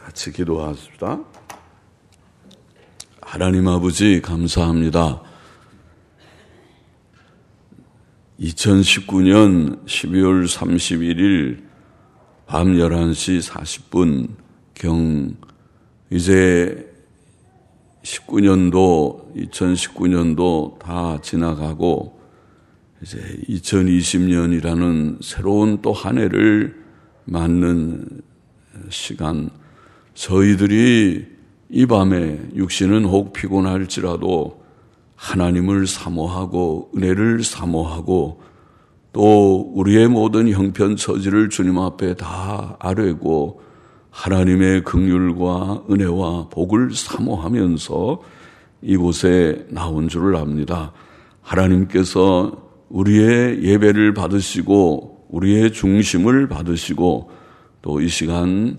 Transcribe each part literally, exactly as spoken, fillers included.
같이 기도하십시다. 하나님 아버지 감사합니다. 이천십구 년 십이월 삼십일일 밤 열한 시 사십 분경 이제 십구 년도, 이천십구 년도 다 지나가고 이제 이천이십 년이라는 새로운 또 한 해를 맞는 시간, 저희들이 이 밤에 육신은 혹 피곤할지라도 하나님을 사모하고 은혜를 사모하고 또 우리의 모든 형편처지를 주님 앞에 다 아뢰고 하나님의 긍휼과 은혜와 복을 사모하면서 이곳에 나온 줄을 압니다. 하나님께서 우리의 예배를 받으시고 우리의 중심을 받으시고 또 이 시간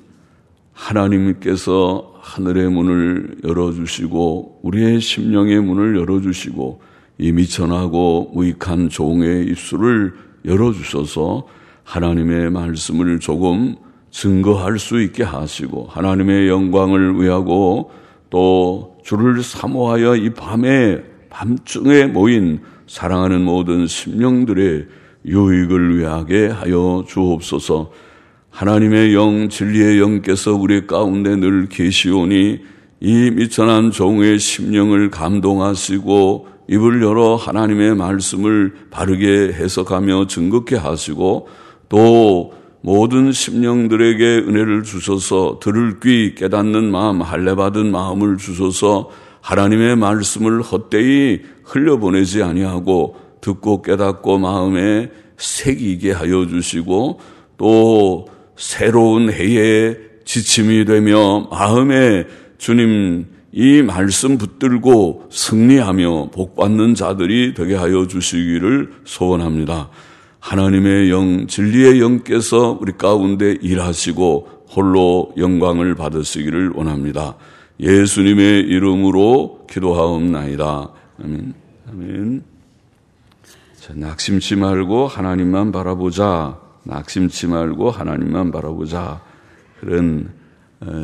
하나님께서 하늘의 문을 열어주시고 우리의 심령의 문을 열어주시고 이 미천하고 무익한 종의 입술을 열어주셔서 하나님의 말씀을 조금 증거할 수 있게 하시고 하나님의 영광을 위하고 또 주를 사모하여 이 밤에 밤중에 모인 사랑하는 모든 심령들의 유익을 위하게 하여 주옵소서. 하나님의 영, 진리의 영께서 우리 가운데 늘 계시오니 이 미천한 종의 심령을 감동하시고 입을 열어 하나님의 말씀을 바르게 해석하며 증거케 하시고 또 모든 심령들에게 은혜를 주셔서 들을 귀, 깨닫는 마음, 할례받은 마음을 주셔서 하나님의 말씀을 헛되이 흘려보내지 아니하고 듣고 깨닫고 마음에 새기게 하여 주시고 또 새로운 해의 지침이 되며 마음에 주님 이 말씀 붙들고 승리하며 복받는 자들이 되게 하여 주시기를 소원합니다. 하나님의 영, 진리의 영께서 우리 가운데 일하시고 홀로 영광을 받으시기를 원합니다. 예수님의 이름으로 기도하옵나이다. 아멘. 아멘. 자, 낙심치 말고 하나님만 바라보자. 낙심치 말고 하나님만 바라보자. 그런 어,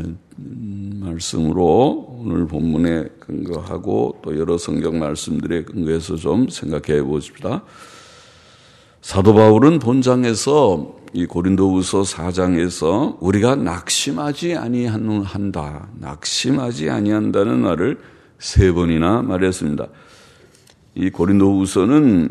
말씀으로 오늘 본문에 근거하고 또 여러 성경 말씀들에 근거해서 좀 생각해 보십시다. 사도 바울은 본장에서 이 고린도후서 사 장에서 우리가 낙심하지 아니한다, 낙심하지 아니한다는 말을 세 번이나 말했습니다. 이 고린도후서는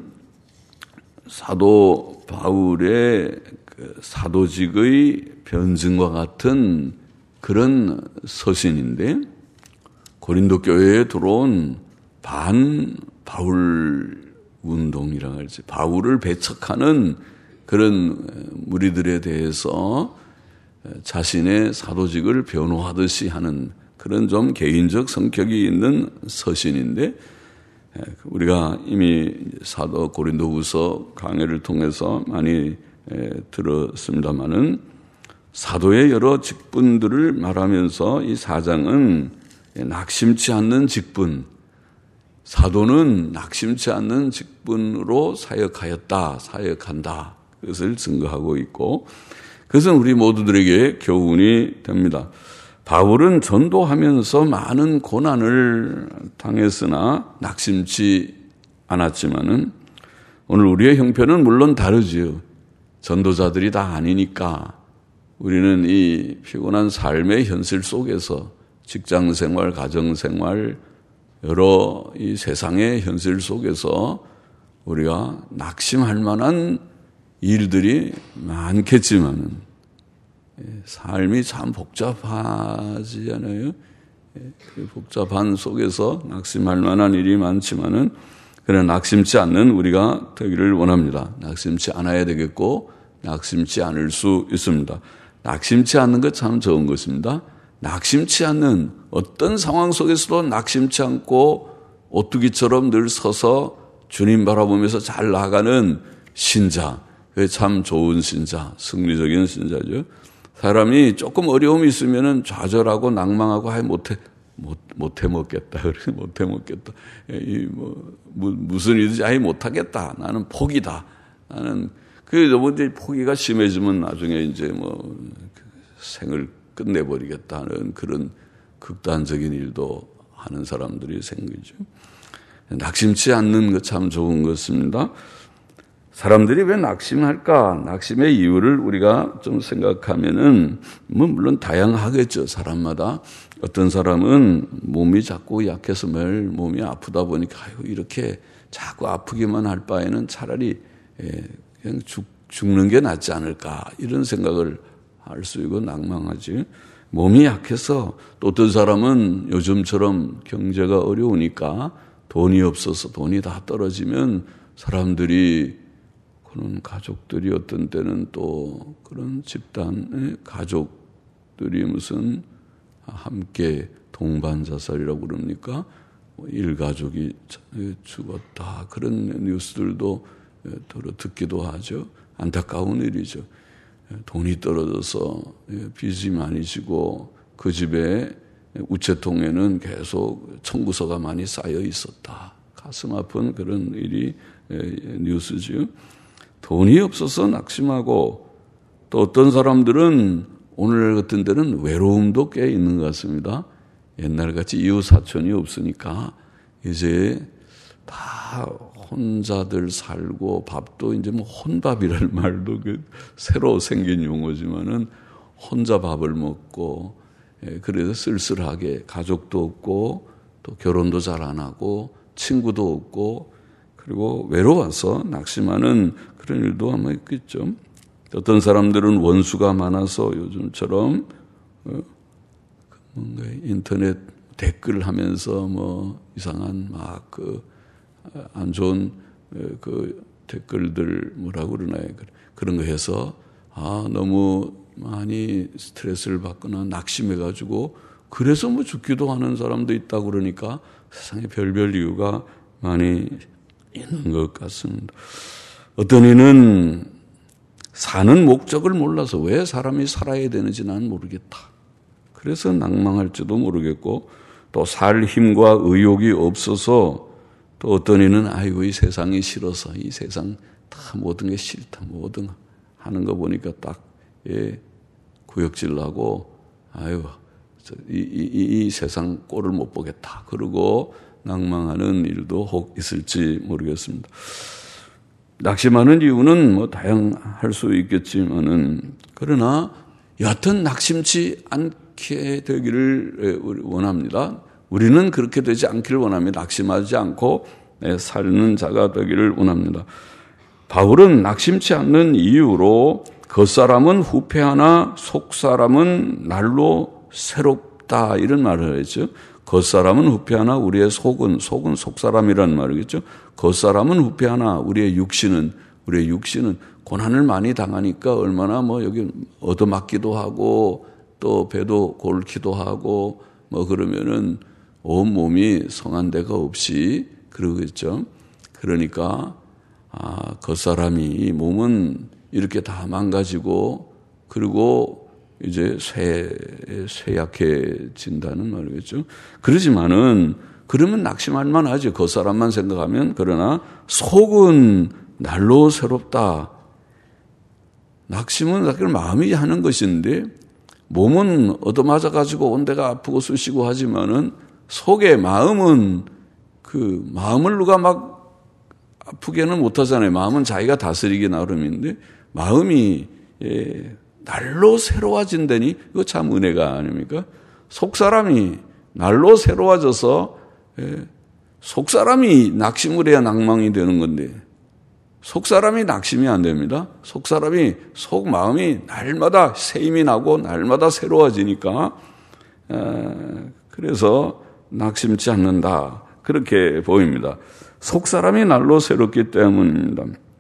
사도 바울의 그 사도직의 변증과 같은 그런 서신인데 고린도 교회에 들어온 반 바울 운동이라고 할지 바울을 배척하는 그런 무리들에 대해서 자신의 사도직을 변호하듯이 하는 그런 좀 개인적 성격이 있는 서신인데 우리가 이미 사도 고린도후서 강해를 통해서 많이 들었습니다마는 사도의 여러 직분들을 말하면서 이 사 장은 낙심치 않는 직분, 사도는 낙심치 않는 직분으로 사역하였다, 사역한다. 그것을 증거하고 있고 그것은 우리 모두들에게 교훈이 됩니다. 바울은 전도하면서 많은 고난을 당했으나 낙심치 않았지만은 오늘 우리의 형편은 물론 다르지요. 전도자들이 다 아니니까 우리는 이 피곤한 삶의 현실 속에서 직장생활, 가정생활, 여러 이 세상의 현실 속에서 우리가 낙심할 만한 일들이 많겠지만은 삶이 참 복잡하지 않아요? 그 복잡한 속에서 낙심할 만한 일이 많지만은 그러나 낙심치 않는 우리가 되기를 원합니다. 낙심치 않아야 되겠고 낙심치 않을 수 있습니다. 낙심치 않는 것 참 좋은 것입니다. 낙심치 않는 어떤 상황 속에서도 낙심치 않고 오뚜기처럼 늘 서서 주님 바라보면서 잘 나가는 신자, 그게 참 좋은 신자, 승리적인 신자죠. 사람이 조금 어려움이 있으면은 좌절하고 낭망하고 아예 못해 못 못해 먹겠다, 그래 못해 먹겠다. 이 뭐 무슨 일이지 아예 못하겠다. 나는 포기다. 나는 그 너무 이제 포기가 심해지면 나중에 이제 뭐 생을 끝내버리겠다는 그런 극단적인 일도 하는 사람들이 생기죠. 낙심치 않는 것 참 좋은 것입니다. 사람들이 왜 낙심할까? 낙심의 이유를 우리가 좀 생각하면은, 뭐, 물론 다양하겠죠, 사람마다. 어떤 사람은 몸이 자꾸 약해서 매일 몸이 아프다 보니까, 아유, 이렇게 자꾸 아프기만 할 바에는 차라리, 예, 그냥 죽, 죽는 게 낫지 않을까? 이런 생각을 할 수 있고 낭망하지. 몸이 약해서 또 어떤 사람은 요즘처럼 경제가 어려우니까 돈이 없어서 돈이 다 떨어지면 사람들이 그런 가족들이 어떤 때는 또 그런 집단의 가족들이 무슨 함께 동반자살이라고 그럽니까? 일가족이 죽었다. 그런 뉴스들도 들어 듣기도 하죠. 안타까운 일이죠. 돈이 떨어져서 빚이 많이 지고 그 집에 우체통에는 계속 청구서가 많이 쌓여 있었다. 가슴 아픈 그런 일이 뉴스죠. 돈이 없어서 낙심하고 또 어떤 사람들은 오늘 같은 데는 외로움도 꽤 있는 것 같습니다. 옛날같이 이웃 사촌이 없으니까 이제 다 혼자들 살고 밥도 이제 뭐 혼밥이라는 말도 그 새로 생긴 용어지만은 혼자 밥을 먹고 그래서 쓸쓸하게 가족도 없고 또 결혼도 잘 안 하고 친구도 없고 그리고 외로워서 낙심하는 그런 일도 아마 있겠죠. 어떤 사람들은 원수가 많아서 요즘처럼 뭔가 인터넷 댓글 하면서 뭐 이상한 막 그 안 좋은 그 댓글들 뭐라고 그러나요? 그런 거 해서 아 너무 많이 스트레스를 받거나 낙심해가지고 그래서 뭐 죽기도 하는 사람도 있다고 그러니까 세상에 별별 이유가 많이 있는 것 같습니다. 어떤 이는 사는 목적을 몰라서 왜 사람이 살아야 되는지 난 모르겠다. 그래서 낭망할지도 모르겠고 또 살 힘과 의욕이 없어서 또 어떤 이는 아이고 이 세상이 싫어서 이 세상 다 모든 게 싫다 모든 하는 거 보니까 딱 예, 구역질 나고 아유 이, 이, 이 세상 꼴을 못 보겠다 그러고 낭망하는 일도 혹 있을지 모르겠습니다. 낙심하는 이유는 뭐 다양할 수 있겠지만은 그러나 여하튼 낙심치 않게 되기를 원합니다. 우리는 그렇게 되지 않기를 원합니다. 낙심하지 않고 사는 자가 되기를 원합니다. 바울은 낙심치 않는 이유로 겉사람은 후패하나 속사람은 날로 새롭다 이런 말을 했죠. 겉사람은 후패하나 우리의 속은 속은 속사람이라는 말이겠죠. 겉사람은 후패하나 우리의 육신은 우리의 육신은 고난을 많이 당하니까 얼마나 뭐 여기 얻어맞기도 하고 또 배도 골기도 하고 뭐 그러면은 온 몸이 성한 데가 없이 그러겠죠. 그러니까 아, 겉사람이 몸은 이렇게 다 망가지고 그리고 이제 쇠, 쇠약해진다는 말이겠죠. 그러지만은 그러면 낙심할 만하죠. 겉사람만 생각하면. 그러나 속은 날로 새롭다. 낙심은 사실 마음이 하는 것인데 몸은 얻어맞아가지고 온 데가 아프고 쑤시고 하지만은 속의 마음은 그 마음을 누가 막 아프게는 못하잖아요. 마음은 자기가 다스리기 나름인데 마음이 예, 날로 새로워진다니 이거 참 은혜가 아닙니까? 속사람이 날로 새로워져서 예, 속사람이 낙심을 해야 낭망이 되는 건데 속사람이 낙심이 안 됩니다. 속사람이 속 마음이 날마다 새 힘이 나고 날마다 새로워지니까 에, 그래서 낙심치 않는다. 그렇게 보입니다. 속사람이 날로 새롭기 때문입니다.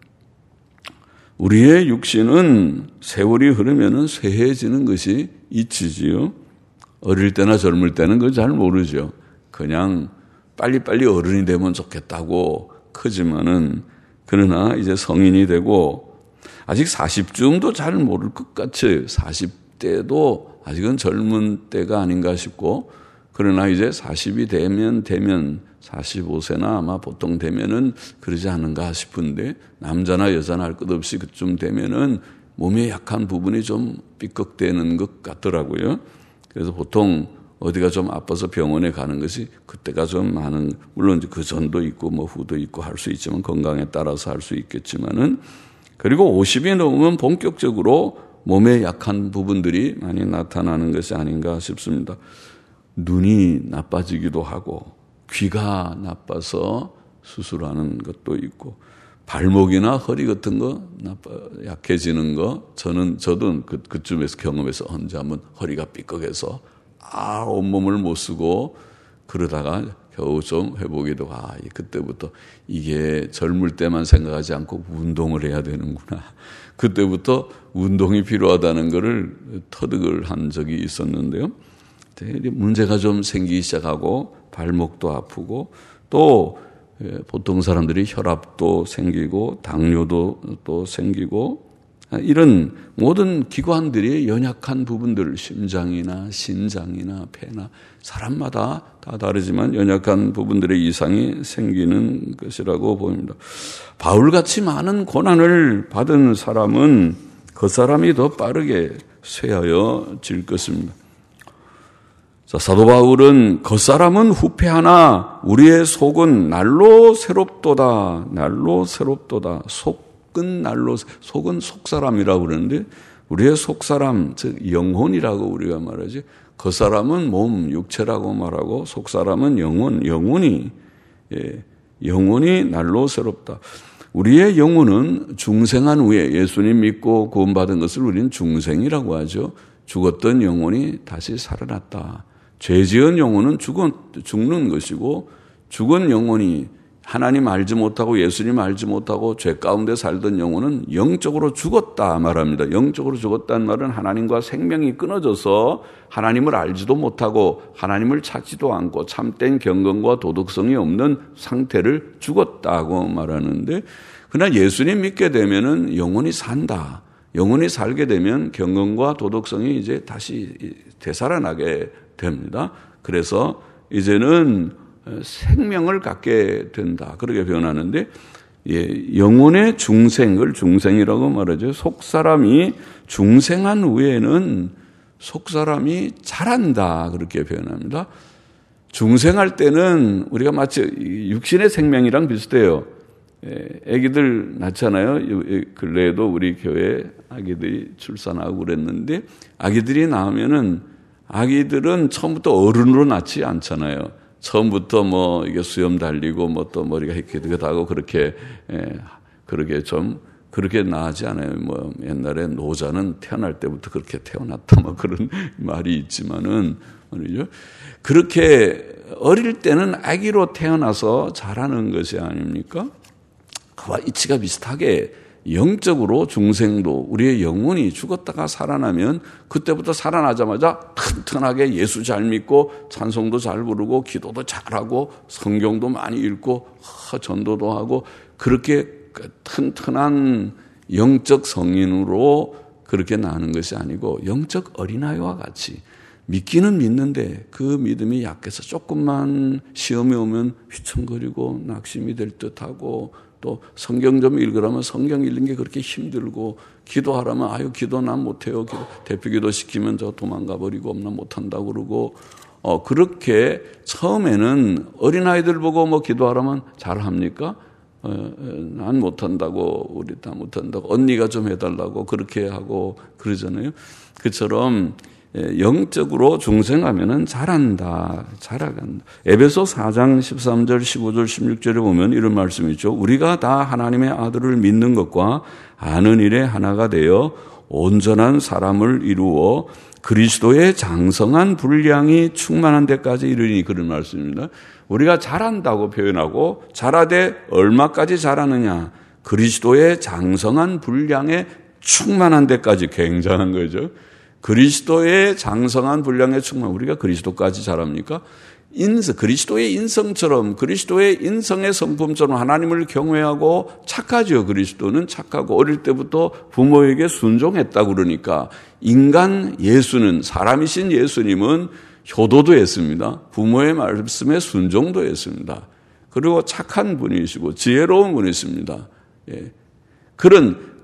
우리의 육신은 세월이 흐르면 쇠해지는 것이 있지요. 어릴 때나 젊을 때는 그거 잘 모르죠. 그냥 빨리빨리 어른이 되면 좋겠다고 크지만은 그러나 이제 성인이 되고 아직 사십쯤도 잘 모를 것 같이 사십 대도 아직은 젊은 때가 아닌가 싶고 그러나 이제 사십이 되면 되면 사십오 세나 아마 보통 되면은 그러지 않은가 싶은데 남자나 여자나 할 것 없이 그쯤 되면은 몸에 약한 부분이 좀 삐걱대는 것 같더라고요. 그래서 보통 어디가 좀 아파서 병원에 가는 것이 그때가 좀 많은, 물론 그 전도 있고 뭐 후도 있고 할 수 있지만 건강에 따라서 할 수 있겠지만은, 그리고 오십이 넘으면 본격적으로 몸에 약한 부분들이 많이 나타나는 것이 아닌가 싶습니다. 눈이 나빠지기도 하고 귀가 나빠서 수술하는 것도 있고 발목이나 허리 같은 거 나빠, 약해지는 거, 저는 저도 그, 그쯤에서 경험해서 언제 한번 허리가 삐걱해서 아 온몸을 못 쓰고 그러다가 겨우 좀 회복이 되고, 아 그때부터 이게 젊을 때만 생각하지 않고 운동을 해야 되는구나. 그때부터 운동이 필요하다는 것을 터득을 한 적이 있었는데요. 문제가 좀 생기기 시작하고 발목도 아프고 또 보통 사람들이 혈압도 생기고 당뇨도 또 생기고 이런 모든 기관들이 연약한 부분들, 심장이나 신장이나 폐나 사람마다 다 다르지만 연약한 부분들의 이상이 생기는 것이라고 보입니다. 바울같이 많은 고난을 받은 사람은 그 사람이 더 빠르게 쇠하여질 것입니다. 자, 사도 바울은 겉사람은 후패하나 우리의 속은 날로 새롭도다. 날로 새롭도다. 속은 날로, 속은 속사람이라고 그러는데 우리의 속사람, 즉 영혼이라고 우리가 말하지, 겉사람은 몸, 육체라고 말하고 속사람은 영혼, 영혼이, 예, 영혼이 날로 새롭다. 우리의 영혼은 중생한 후에 예수님 믿고 구원받은 것을 우리는 중생이라고 하죠. 죽었던 영혼이 다시 살아났다. 죄 지은 영혼은 죽은, 죽는 것이고 죽은 영혼이 하나님 알지 못하고 예수님 알지 못하고 죄 가운데 살던 영혼은 영적으로 죽었다 말합니다. 영적으로 죽었다는 말은 하나님과 생명이 끊어져서 하나님을 알지도 못하고 하나님을 찾지도 않고 참된 경건과 도덕성이 없는 상태를 죽었다고 말하는데, 그러나 예수님 믿게 되면은 영혼이 산다. 영혼이 살게 되면 경건과 도덕성이 이제 다시 되살아나게 됩니다. 그래서 이제는 생명을 갖게 된다. 그렇게 표현하는데, 예, 영혼의 중생을 중생이라고 말하죠. 속사람이 중생한 후에는 속사람이 자란다. 그렇게 표현합니다. 중생할 때는 우리가 마치 육신의 생명이랑 비슷해요. 아기들 낳잖아요. 근래에도 우리 교회 아기들이 출산하고 그랬는데, 아기들이 낳으면은 아기들은 처음부터 어른으로 낳지 않잖아요. 처음부터 뭐 이게 수염 달리고 뭐 또 머리가 희끗희끗하고 그렇게, 예, 그렇게 좀 그렇게 나지 않아요. 뭐 옛날에 노자는 태어날 때부터 그렇게 태어났다 뭐 그런 말이 있지만은 말이죠. 그렇게 어릴 때는 아기로 태어나서 자라는 것이 아닙니까? 그와 이치가 비슷하게 영적으로 중생도 우리의 영혼이 죽었다가 살아나면 그때부터 살아나자마자 튼튼하게 예수 잘 믿고 찬송도 잘 부르고 기도도 잘하고 성경도 많이 읽고 전도도 하고 그렇게 튼튼한 영적 성인으로 그렇게 나는 것이 아니고 영적 어린아이와 같이 믿기는 믿는데 그 믿음이 약해서 조금만 시험이 오면 휘청거리고 낙심이 될 듯하고 또 성경 좀 읽으라면 성경 읽는 게 그렇게 힘들고 기도하라면 아유 기도 난 못해요. 기도, 대표 기도 시키면 저 도망가 버리고 난 못한다고 그러고 어 그렇게 처음에는 어린아이들 보고 뭐 기도하라면 잘합니까? 어, 난 못한다고 우리 다 못한다고 언니가 좀 해달라고 그렇게 하고 그러잖아요. 그처럼 영적으로 중생하면은 자란다, 자라간다. 에베소 사 장 십삼 절, 십오 절, 십육 절에 보면 이런 말씀이 있죠. 우리가 다 하나님의 아들을 믿는 것과 아는 일에 하나가 되어 온전한 사람을 이루어 그리스도의 장성한 분량이 충만한 데까지 이르니 그런 말씀입니다. 우리가 자란다고 표현하고 자라되 얼마까지 자라느냐? 그리스도의 장성한 분량에 충만한 데까지. 굉장한 거죠. 그리스도의 장성한 분량에 충만. 우리가 그리스도까지 자랍니까? 인성, 그리스도의 인성처럼, 그리스도의 인성의 성품처럼 하나님을 경외하고 착하죠. 그리스도는 착하고 어릴 때부터 부모에게 순종했다고 그러니까 인간 예수는, 사람이신 예수님은 효도도 했습니다. 부모의 말씀에 순종도 했습니다. 그리고 착한 분이시고 지혜로운 분이십니다. 예. 그런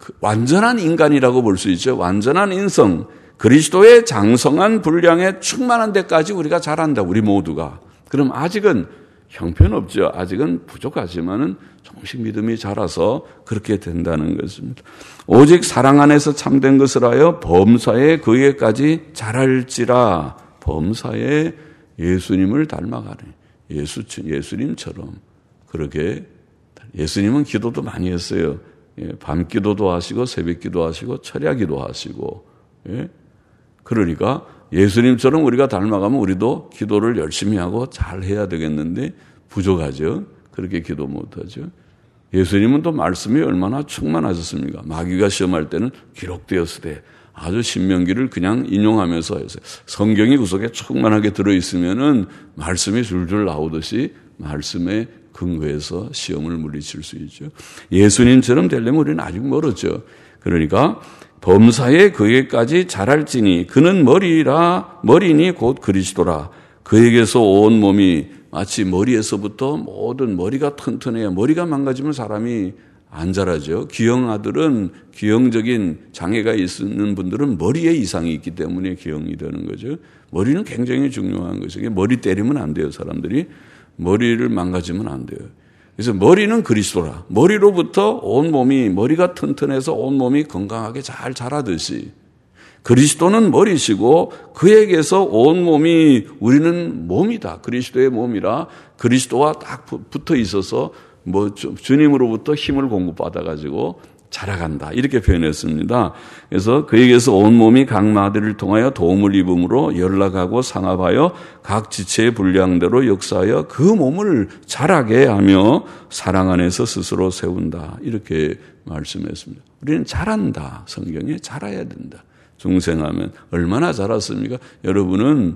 완전한 인간이라고 볼 수 있죠. 완전한 인성, 그리스도의 장성한 분량에 충만한 데까지 우리가 자란다. 우리 모두가. 그럼 아직은 형편없죠. 아직은 부족하지만은 조금씩 믿음이 자라서 그렇게 된다는 것입니다. 오직 사랑 안에서 참된 것을 하여 범사에 그에까지 자랄지라. 범사에 예수님을 닮아가네. 예수, 예수님처럼. 그렇게. 예수님은 기도도 많이 했어요. 밤 기도도 하시고, 새벽 기도 하시고, 철야 기도 하시고. 예? 그러니까 예수님처럼 우리가 닮아가면 우리도 기도를 열심히 하고 잘 해야 되겠는데 부족하죠. 그렇게 기도 못하죠. 예수님은 또 말씀이 얼마나 충만하셨습니까? 마귀가 시험할 때는 기록되었으되 아주 신명기를 그냥 인용하면서 했어요. 성경이 그 속에 충만하게 들어있으면은 말씀이 줄줄 나오듯이 말씀에 근거해서 시험을 물리칠 수 있죠. 예수님처럼 되려면 우리는 아직 멀었죠. 그러니까 범사에 그에까지 자랄지니 그는 머리라 머리니 곧 그리스도라. 그에게서 온 몸이 마치 머리에서부터 모든 머리가 튼튼해야 머리가 망가지면 사람이 안 자라죠. 기형아들은 기형적인 장애가 있는 분들은 머리에 이상이 있기 때문에 기형이 되는 거죠. 머리는 굉장히 중요한 것이에요. 머리 때리면 안 돼요. 사람들이 머리를 망가지면 안 돼요. 그래서 머리는 그리스도라. 머리로부터 온 몸이 머리가 튼튼해서 온 몸이 건강하게 잘 자라듯이 그리스도는 머리시고 그에게서 온 몸이 우리는 몸이다. 그리스도의 몸이라 그리스도와 딱 붙어 있어서 뭐 주님으로부터 힘을 공급받아 가지고 자라간다. 이렇게 표현했습니다. 그래서 그에게서 온 몸이 각 마디를 통하여 도움을 입음으로 연락하고 상합하여 각 지체의 분량대로 역사하여 그 몸을 자라게 하며 사랑 안에서 스스로 세운다. 이렇게 말씀했습니다. 우리는 자란다. 성경에 자라야 된다. 중생하면 얼마나 자랐습니까? 여러분은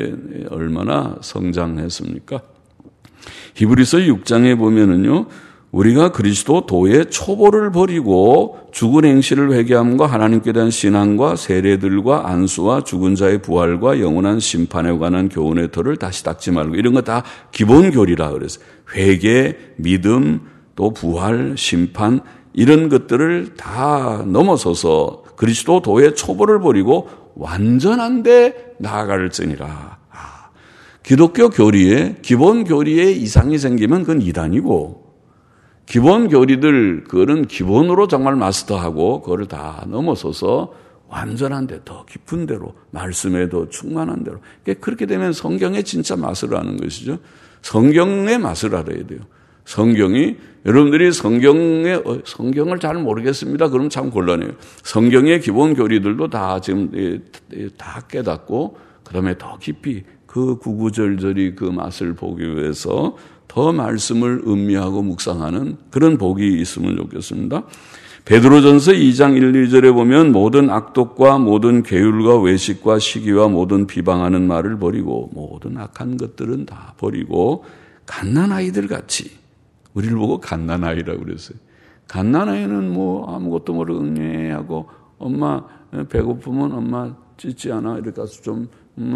얼마나 성장했습니까? 히브리서 육 장에 보면은요, 우리가 그리스도 도의 초보를 버리고 죽은 행실을 회개함과 하나님께 대한 신앙과 세례들과 안수와 죽은 자의 부활과 영원한 심판에 관한 교훈의 터를 다시 닦지 말고 이런 거 다 기본 교리라 그랬어요. 회개, 믿음, 또 부활, 심판 이런 것들을 다 넘어서서 그리스도 도의 초보를 버리고 완전한 데 나아갈지니라. 아, 기독교 교리에 기본 교리에 이상이 생기면 그건 이단이고 기본 교리들 그거는 기본으로 정말 마스터하고 그거를 다 넘어서서 완전한 데 더 깊은 데로 말씀에 더 충만한 데로 그렇게 되면 성경의 진짜 맛을 아는 것이죠. 성경의 맛을 알아야 돼요. 성경이 여러분들이 성경의 성경을 잘 모르겠습니다. 그러면 참 곤란해요. 성경의 기본 교리들도 다 지금 다 깨닫고 그다음에 더 깊이 그 구구절절히 그 맛을 보기 위해서 더 말씀을 음미하고 묵상하는 그런 복이 있으면 좋겠습니다. 베드로전서 이 장 일, 이 절에 보면 모든 악독과 모든 계율과 외식과 시기와 모든 비방하는 말을 버리고 모든 악한 것들은 다 버리고 갓난아이들 같이 우리를 보고 갓난아이라고 그랬어요. 갓난아이는 뭐 아무것도 모르고 응애하고 엄마 배고프면 엄마 찢지 않아 이렇게 가서 좀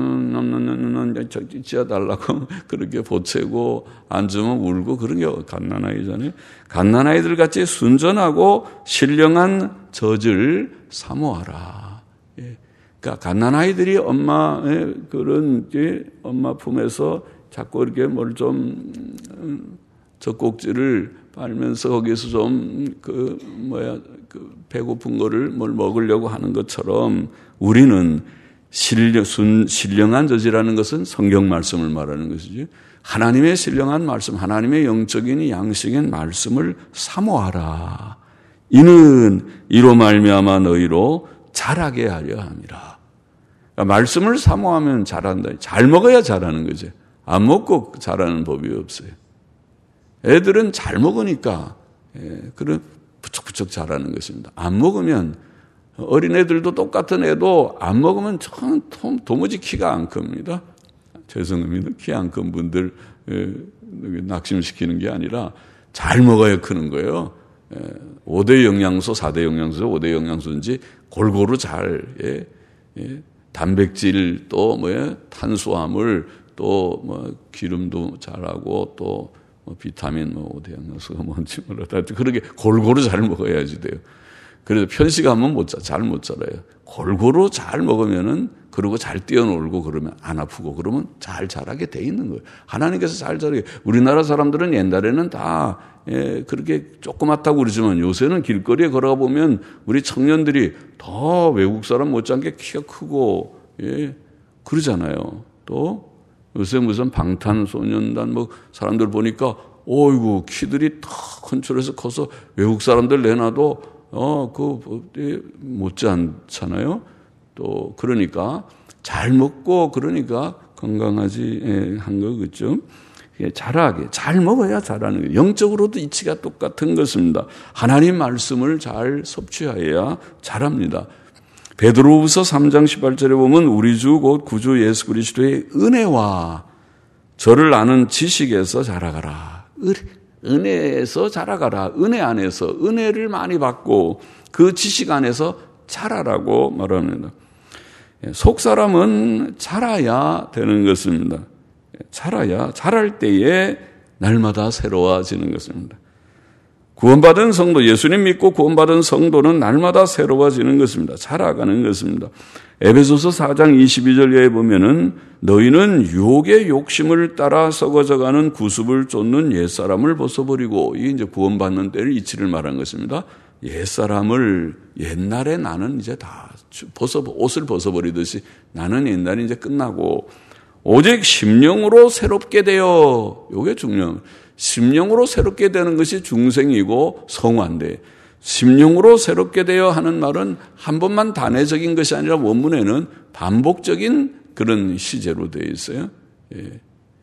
음, 찢어달라고 그렇게 보채고 앉으면 울고 그런 게 갓난아이잖아요. 갓난아이들 같이 순전하고 신령한 젖을 사모하라. 예. 그러니까 갓난아이들이 엄마의 그런 엄마 품에서 자꾸 이렇게 뭘 좀 젖꼭지를 빨면서 거기서 좀 그 뭐야 그 배고픈 거를 뭘 먹으려고 하는 것처럼 우리는 신령, 순, 신령한 젖이라는 것은 성경 말씀을 말하는 것이죠. 하나님의 신령한 말씀, 하나님의 영적인 양식인 말씀을 사모하라. 이는 이로 말미암아 너희로 자라게 하려 함이라. 그러니까 말씀을 사모하면 자란다. 잘 먹어야 자라는 거죠. 안 먹고 자라는 법이 없어요. 애들은 잘 먹으니까 예, 그런 부쩍부쩍 자라는 것입니다. 안 먹으면 어린애들도 똑같은 애도 안 먹으면 참 도무지 키가 안 큽니다. 죄송합니다. 키 안 큰 분들 낙심시키는 게 아니라 잘 먹어야 크는 거예요. 오 대 영양소, 사 대 영양소, 오 대 영양소인지 골고루 잘 예, 예, 단백질 또 뭐야 탄수화물 또 뭐 기름도 잘하고 또 뭐 비타민 뭐 오 대 영양소가 뭔지 몰라도 그렇게 골고루 잘 먹어야지 돼요. 그래서 편식하면 못 자, 잘 못 자라요. 골고루 잘 먹으면은, 그리고 잘 뛰어놀고 그러면 안 아프고 그러면 잘 자라게 돼 있는 거예요. 하나님께서 잘 자라게. 우리나라 사람들은 옛날에는 다 예, 그렇게 조그맣다고 그러지만 요새는 길거리에 걸어가 보면 우리 청년들이 더 외국 사람 못지않게 키가 크고 예, 그러잖아요. 또 요새 무슨 방탄소년단 뭐 사람들 보니까 어이구 키들이 다 컨트롤해서 커서 외국 사람들 내놔도 어그 못지 않잖아요. 또 그러니까 잘 먹고 그러니까 건강하지 한 거겠죠. 자라게 잘 먹어야 자라는 거예요. 영적으로도 이치가 똑같은 것입니다. 하나님 말씀을 잘 섭취하여야 자랍니다. 베드로후서 삼 장 십팔 절에 보면 우리 주 곧 구주 예수 그리스도의 은혜와 저를 아는 지식에서 자라가라. 은혜에서 자라가라. 은혜 안에서 은혜를 많이 받고 그 지식 안에서 자라라고 말합니다. 속 사람은 자라야 되는 것입니다. 자라야 자랄 때에 날마다 새로워지는 것입니다. 구원받은 성도, 예수님 믿고 구원받은 성도는 날마다 새로워지는 것입니다. 자라가는 것입니다. 에베소서 사 장 이십이 절에 보면은 너희는 유혹의 욕심을 따라 썩어져가는 구습을 쫓는 옛사람을 벗어버리고, 이게 이제 구원받는 때를 이치를 말한 것입니다. 옛사람을, 옛날에 나는 이제 다 벗어, 옷을 벗어버리듯이 나는 옛날에 이제 끝나고 오직 심령으로 새롭게 되어, 이게 중요합니다. 심령으로 새롭게 되는 것이 중생이고 성화인데, 심령으로 새롭게 되어 하는 말은 한 번만 단회적인 것이 아니라 원문에는 반복적인 그런 시제로 되어 있어요. 예.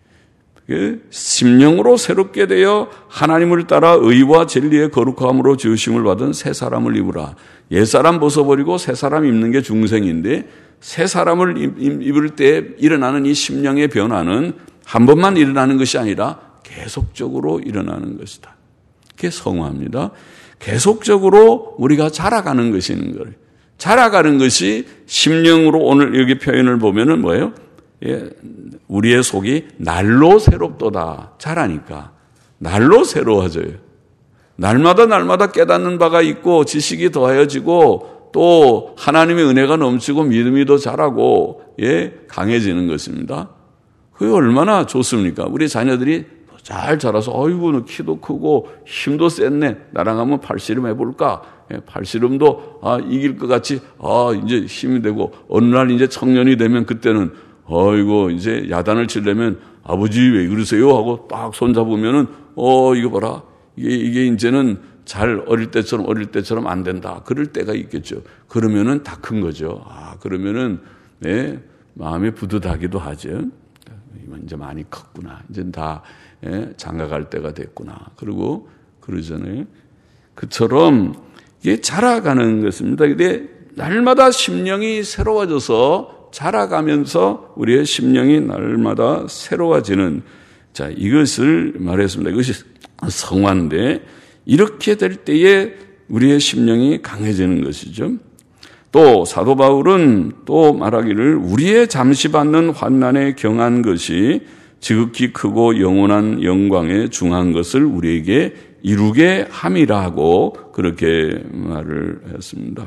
심령으로 새롭게 되어 하나님을 따라 의와 진리의 거룩함으로 지으심을 받은 새 사람을 입으라. 옛 사람 벗어버리고 새 사람 입는 게 중생인데, 새 사람을 입을 때 일어나는 이 심령의 변화는 한 번만 일어나는 것이 아니라 계속적으로 일어나는 것이다. 그게 성화입니다. 계속적으로 우리가 자라가는 것인 거예요. 자라가는 것이 심령으로, 오늘 여기 표현을 보면은 뭐예요? 예, 우리의 속이 날로 새롭도다. 자라니까 날로 새로워져요. 날마다 날마다 깨닫는 바가 있고 지식이 더해지고 또 하나님의 은혜가 넘치고 믿음이 더 자라고 예, 강해지는 것입니다. 그게 얼마나 좋습니까? 우리 자녀들이 잘 자라서 어이구 너 키도 크고 힘도 셌네. 나랑 한번 팔씨름 해볼까? 예, 팔씨름도 아, 이길 것 같이 아, 이제 힘이 되고 어느 날 이제 청년이 되면 그때는 어이구 이제 야단을 치려면 아버지 왜 그러세요? 하고 딱 손잡으면은 어 이거 봐라. 이게 이게 이제는 잘 어릴 때처럼 어릴 때처럼 안 된다. 그럴 때가 있겠죠. 그러면은 다 큰 거죠. 아, 그러면은 네, 마음이 뿌듯하기도 하죠. 이제 많이 컸구나. 이제 다 예, 장가갈 때가 됐구나. 그리고 그러잖아요. 그처럼 이게 자라가는 것입니다. 근데 날마다 심령이 새로워져서 자라가면서 우리의 심령이 날마다 새로워지는, 자, 이것을 말했습니다. 이것이 성화인데 이렇게 될 때에 우리의 심령이 강해지는 것이죠. 또 사도 바울은 또 말하기를 우리의 잠시 받는 환난에 경한 것이 지극히 크고 영원한 영광에 중한 것을 우리에게 이루게 함이라고 그렇게 말을 했습니다.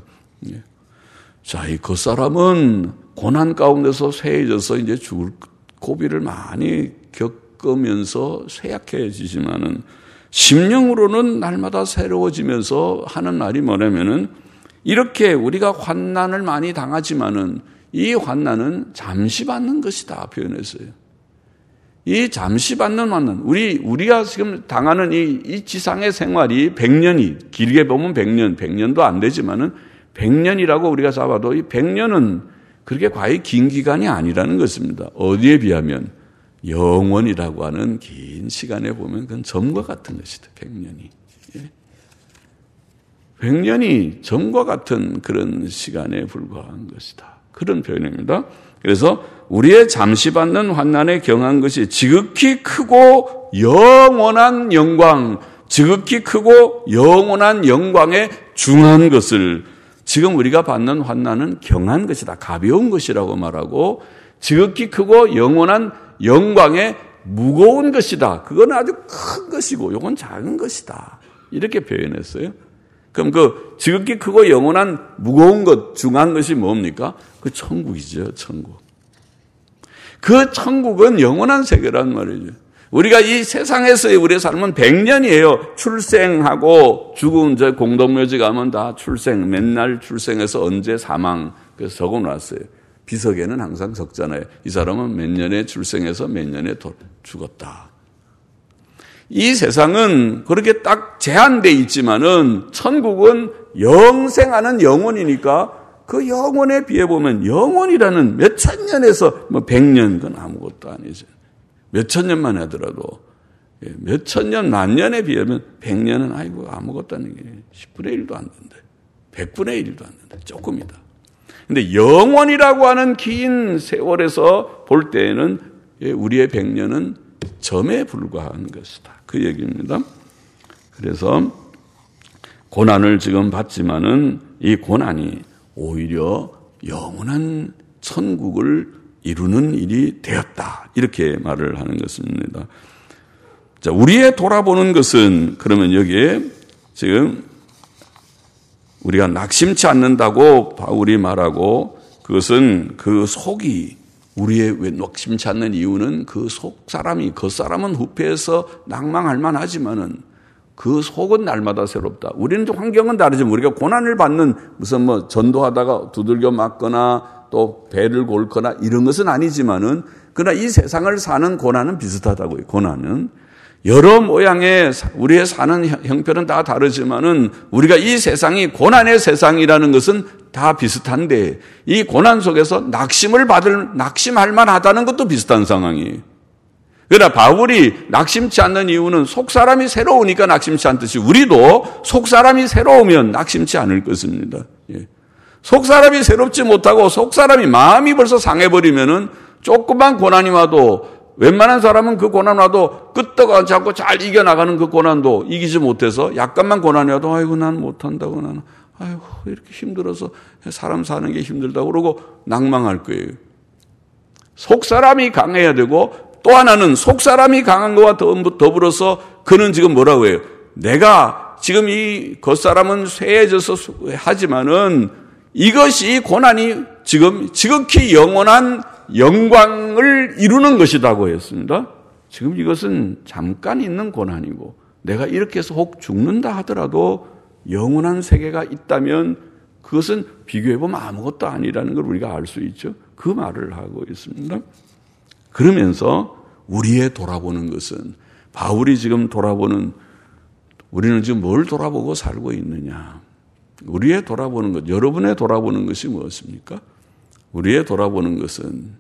자, 이 겉사람은 고난 가운데서 쇠해져서 이제 죽을 고비를 많이 겪으면서 쇠약해지지만은 심령으로는 날마다 새로워지면서 하는 말이 뭐냐면은 이렇게 우리가 환난을 많이 당하지만은 이 환난은 잠시 받는 것이다 표현했어요. 이 잠시 받는 환난, 우리 우리가 지금 당하는 이, 이 지상의 생활이 백 년이 길게 보면 백 년, 백 년도 안 되지만은 백 년이라고 우리가 잡아도 이 백 년은 그렇게 과히 긴 기간이 아니라는 것입니다. 어디에 비하면 영원이라고 하는 긴 시간에 보면 그건 점과 같은 것이다. 백 년이. 예. 백 년이 점과 같은 그런 시간에 불과한 것이다. 그런 표현입니다. 그래서 우리의 잠시 받는 환난에 경한 것이 지극히 크고 영원한 영광, 지극히 크고 영원한 영광에 중한 것을, 지금 우리가 받는 환난은 경한 것이다. 가벼운 것이라고 말하고 지극히 크고 영원한 영광에 무거운 것이다. 그건 아주 큰 것이고 이건 작은 것이다. 이렇게 표현했어요. 그럼 그 지극히 크고 영원한 무거운 것, 중한 것이 뭡니까? 그 천국이죠, 천국. 그 천국은 영원한 세계란 말이죠. 우리가 이 세상에서의 우리의 삶은 백 년이에요. 출생하고 죽음, 저 공동묘지 가면 다 출생, 맨날 출생해서 언제 사망, 그래서 적어 놨어요. 비석에는 항상 적잖아요. 이 사람은 몇 년에 출생해서 몇 년에 죽었다. 이 세상은 그렇게 딱 제한되어 있지만은 천국은 영생하는 영혼이니까 그 영혼에 비해 보면 영혼이라는 몇천 년에서 뭐 백 년, 그건 아무것도 아니죠. 몇천 년만 하더라도 몇천 년, 만 년에 비하면 백 년은 아이고 아무것도 아닌 게 십분의 일도 안 된다. 백분의 일도 안 된다. 조금이다. 근데 영원이라고 하는 긴 세월에서 볼 때에는 우리의 백 년은 점에 불과한 것이다. 그 얘기입니다. 그래서 고난을 지금 받지만은 이 고난이 오히려 영원한 천국을 이루는 일이 되었다. 이렇게 말을 하는 것입니다. 자, 우리의 돌아보는 것은 그러면 여기에 지금 우리가 낙심치 않는다고 바울이 말하고 그것은 그 속이 우리의 왜 낙심치 않는 이유는 그 속 사람이 겉사람은 후패해서 낭망할 만하지만은 그 속은 날마다 새롭다. 우리는 좀 환경은 다르지만 우리가 고난을 받는 무슨 뭐 전도하다가 두들겨 맞거나 또 배를 골거나 이런 것은 아니지만은 그러나 이 세상을 사는 고난은 비슷하다고요. 고난은 여러 모양의 우리의 사는 형편은 다 다르지만은 우리가 이 세상이 고난의 세상이라는 것은 다 비슷한데 이 고난 속에서 낙심을 받을 낙심할 만하다는 것도 비슷한 상황이에요. 그러나 바울이 낙심치 않는 이유는 속사람이 새로우니까 낙심치 않듯이 우리도 속사람이 새로우면 낙심치 않을 것입니다. 예. 속사람이 새롭지 못하고 속사람이 마음이 벌써 상해버리면은 조그만 고난이 와도 웬만한 사람은 그 고난 와도 끄떡하지 않고 잘 이겨나가는 그 고난도 이기지 못해서 약간만 고난이 와도 아이고 난 못한다고 나는 아이고 이렇게 힘들어서 사람 사는 게 힘들다고 그러고 낭망할 거예요. 속사람이 강해야 되고 또 하나는 속사람이 강한 것과 더불어서 그는 지금 뭐라고 해요? 내가 지금 이 겉사람은 쇠해져서 하지만은 이것이 고난이 지금 지극히 영원한 영광을 이루는 것이라고 했습니다. 지금 이것은 잠깐 있는 고난이고 내가 이렇게 해서 혹 죽는다 하더라도 영원한 세계가 있다면 그것은 비교해보면 아무것도 아니라는 걸 우리가 알 수 있죠. 그 말을 하고 있습니다. 그러면서 우리의 돌아보는 것은 바울이 지금 돌아보는 우리는 지금 뭘 돌아보고 살고 있느냐. 우리의 돌아보는 것, 여러분의 돌아보는 것이 무엇입니까? 우리의 돌아보는 것은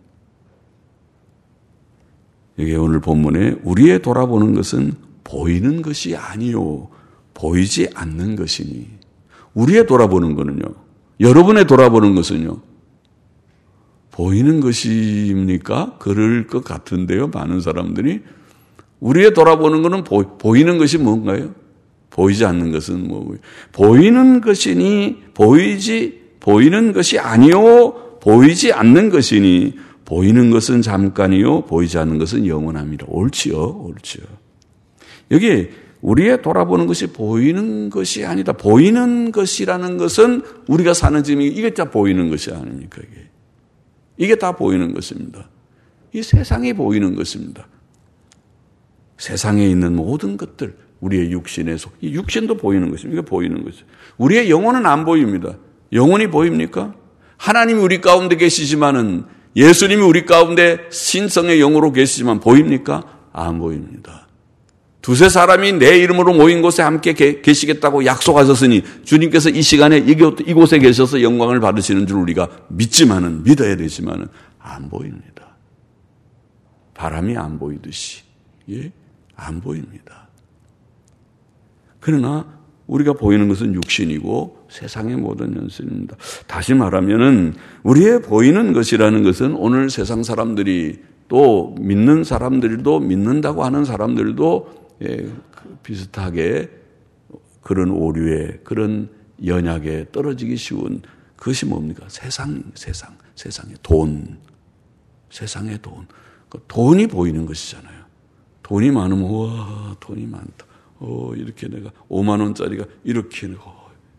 이게 오늘 본문에 우리의 돌아보는 것은 보이는 것이 아니요 보이지 않는 것이니 우리의 돌아보는 것은요 여러분의 돌아보는 것은요 보이는 것입니까? 그럴 것 같은데요 많은 사람들이 우리의 돌아보는 것은 보, 보이는 것이 뭔가요? 보이지 않는 것은 뭐고요? 보이는 것이니 보이지 보이는 것이 아니요 보이지 않는 것이니 보이는 것은 잠깐이요 보이지 않는 것은 영원합니다. 옳지요, 옳지요. 여기 우리의 돌아보는 것이 보이는 것이 아니다. 보이는 것이라는 것은 우리가 사는 지금 이게 다 보이는 것이 아닙니까? 이게 이게 다 보이는 것입니다. 이 세상이 보이는 것입니다. 세상에 있는 모든 것들, 우리의 육신의 속, 이 육신도 보이는 것입니다. 이게 보이는 것이죠. 우리의 영혼은 안 보입니다. 영혼이 보입니까? 하나님이 우리 가운데 계시지만은 예수님이 우리 가운데 신성의 영으로 계시지만 보입니까? 안 보입니다. 두세 사람이 내 이름으로 모인 곳에 함께 계시겠다고 약속하셨으니 주님께서 이 시간에 이곳에 계셔서 영광을 받으시는 줄 우리가 믿지만은 믿어야 되지만은 안 보입니다. 바람이 안 보이듯이 예? 안 보입니다. 그러나 우리가 보이는 것은 육신이고 세상의 모든 현실입니다. 다시 말하면은 우리의 보이는 것이라는 것은 오늘 세상 사람들이 또 믿는 사람들도 믿는다고 하는 사람들도 예, 비슷하게 그런 오류에 그런 연약에 떨어지기 쉬운 그것이 뭡니까? 세상, 세상, 세상의 돈, 세상의 돈. 돈이 보이는 것이잖아요. 돈이 많으면 우와 돈이 많다. 어, 이렇게 내가 오만 원짜리가 이렇게 어,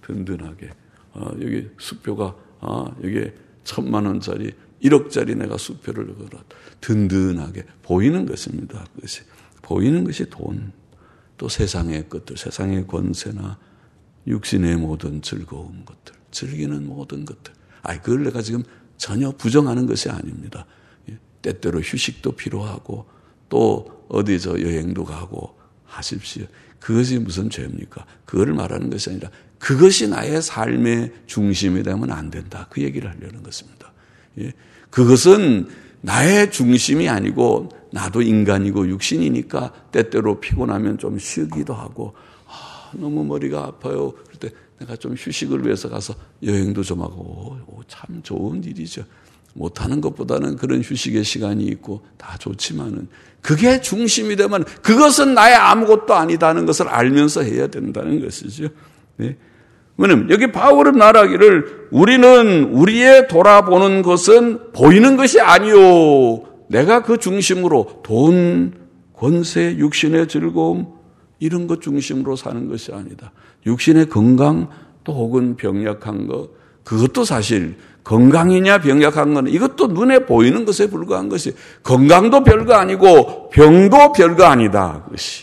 든든하게. 어, 여기 수표가, 어, 여기 천만 원짜리, 일억짜리 내가 수표를 걸어. 든든하게 보이는 것입니다. 그것이. 보이는 것이 돈. 또 세상의 것들, 세상의 권세나 육신의 모든 즐거운 것들, 즐기는 모든 것들. 아이, 그걸 내가 지금 전혀 부정하는 것이 아닙니다. 때때로 휴식도 필요하고 또 어디 저 여행도 가고 하십시오. 그것이 무슨 죄입니까? 그걸 말하는 것이 아니라 그것이 나의 삶의 중심이 되면 안 된다. 그 얘기를 하려는 것입니다. 예. 그것은 나의 중심이 아니고 나도 인간이고 육신이니까 때때로 피곤하면 좀 쉬기도 하고 아, 너무 머리가 아파요. 그럴 때 내가 좀 휴식을 위해서 가서 여행도 좀 하고 오, 참 좋은 일이죠. 못하는 것보다는 그런 휴식의 시간이 있고 다 좋지만은 그게 중심이 되면 그것은 나의 아무것도 아니다는 것을 알면서 해야 된다는 것이죠. 네. 왜냐면 여기 바울은 말하기를 우리는 우리의 돌아보는 것은 보이는 것이 아니요. 내가 그 중심으로 돈, 권세, 육신의 즐거움 이런 것 중심으로 사는 것이 아니다. 육신의 건강 또 혹은 병약한 것 그것도 사실 건강이냐 병약한 건 이것도 눈에 보이는 것에 불과한 것이 건강도 별거 아니고 병도 별거 아니다. 그것이.